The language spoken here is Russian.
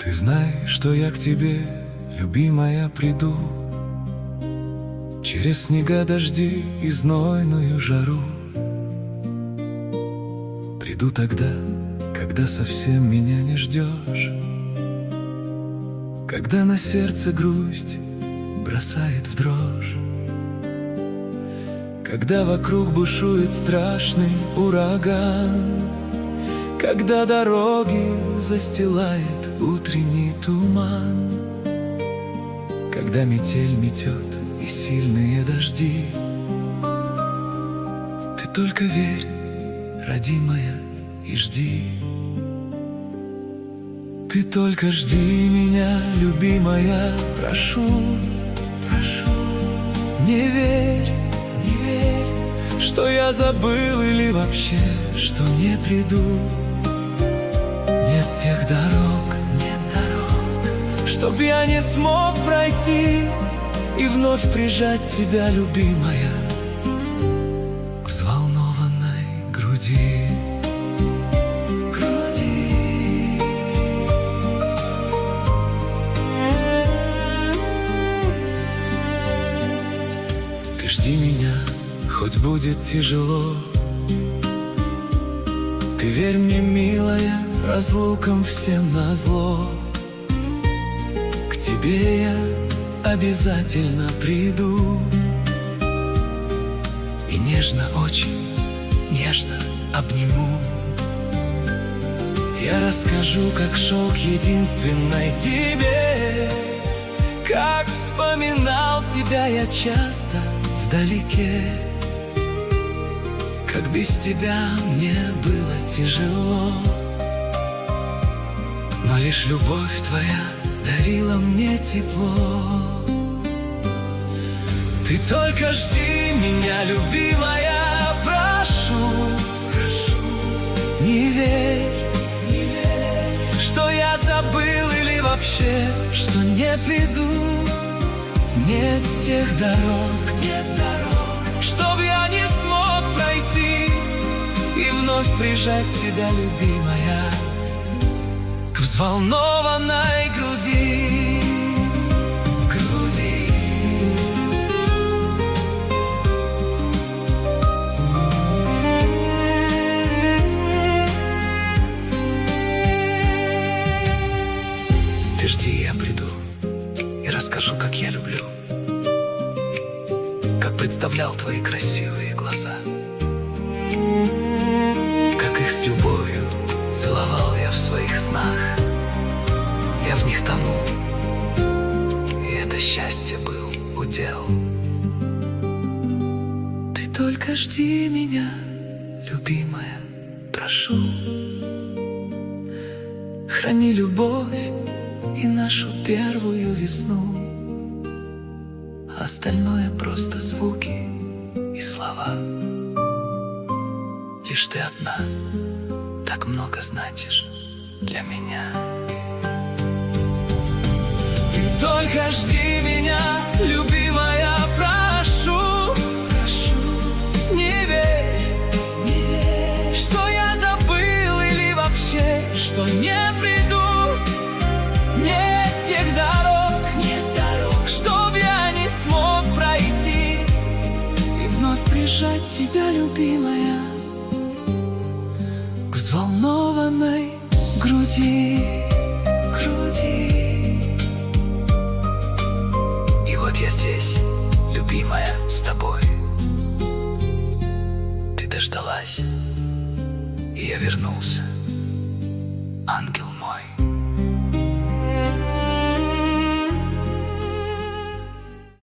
Ты знай, что я к тебе, любимая, приду через снега, дожди и знойную жару. Приду тогда, когда совсем меня не ждешь, когда на сердце грусть бросает в дрожь, когда вокруг бушует страшный ураган, когда дороги застилает утренний туман, когда метель метет и сильные дожди. Ты только верь, родимая, и жди. Ты только жди меня, любимая, прошу, прошу. Не верь, что я забыл или вообще, что не приду. Нет тех дорог, чтоб я не смог пройти и вновь прижать тебя, любимая, к взволнованной груди. Ты жди меня, хоть будет тяжело. Ты верь мне, милая, разлукам всем назло. К тебе я обязательно приду и нежно, очень нежно обниму. Я расскажу, как шел к единственной тебе, как вспоминал тебя я часто вдалеке, как без тебя мне было тяжело, но лишь любовь твоя дарила мне тепло. Ты только жди меня, любимая, прошу, прошу. Не верь, что я забыл или вообще, что не приду. Нет тех дорог, чтоб я не смог пройти и вновь прижать тебя, любимая, к взволнованной груди. Ты жди, я приду и расскажу, как я люблю, как представлял твои красивые глаза, как их с любовью целовал я в своих снах. Я в них тонул, и это счастье был удел. Ты только жди меня, любимая, прошу. Храни любовь и нашу первую весну. Остальное просто звуки и слова. Лишь ты одна так много значишь для меня. Ты только жди меня, любимая, прошу, прошу. Не верь, что я забыл или вообще, что не приду. Нет тех дорог, чтоб я не смог пройти и вновь прижать тебя, любимая, к взволнованной груди. И вот я здесь, любимая, с тобой. Ты дождалась, и я вернулся, ангел.